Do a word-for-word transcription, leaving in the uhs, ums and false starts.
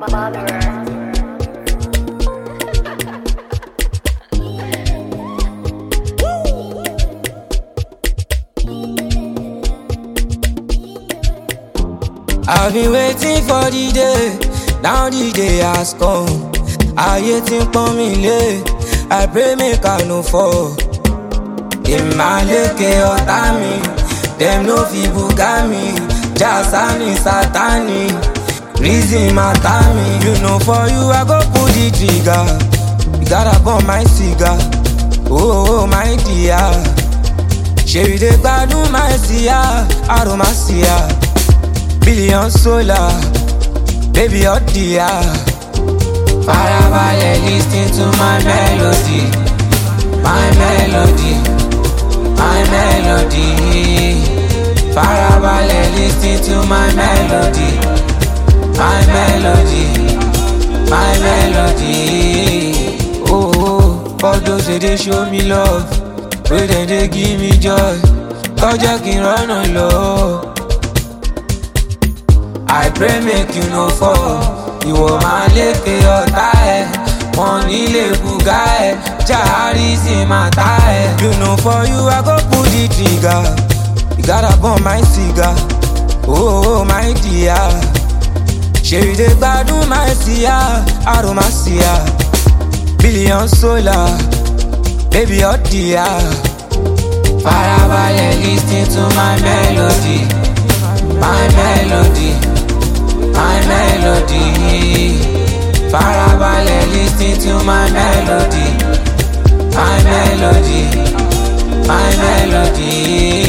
I've been waiting for the day, now the day has come. Ayé tí ń pọ́n mi lé, I pray make I no fall. Ìmàlékè ọ̀tá mi, dem no fit buga mi. Jasani Satani, reason matter me. You know for you I go pull the trigger. You gotta burn my cigar, oh, oh my dear. Ṣé you dey gbádùn my sia, aromasia. Billion solar, baby hot dear. Farabalẹ̀ listen to my melody, my melody, my melody. Farabalẹ̀ listen to my melody, my melody, my melody. Oh, oh, all those they dey show me love, wey dem dey give me joy. Kọjá kí n rọ́nà lọ. I pray make you no fall. Ìwọ máa lékè ọ̀tá ẹ̀, wọ́n nílé bùgá ẹ̀, jàrí sì máa tá ẹ̀. You know for you I go pull the trigger. You gotta burn my cigar, oh, oh my dear. Ṣé you dey gbádùn my sia, aromasia. Billion solar, baby hot dear. Farabalẹ̀ listen to my melody, my melody, my melody. Farabalẹ̀ listen to my melody, my melody, my melody.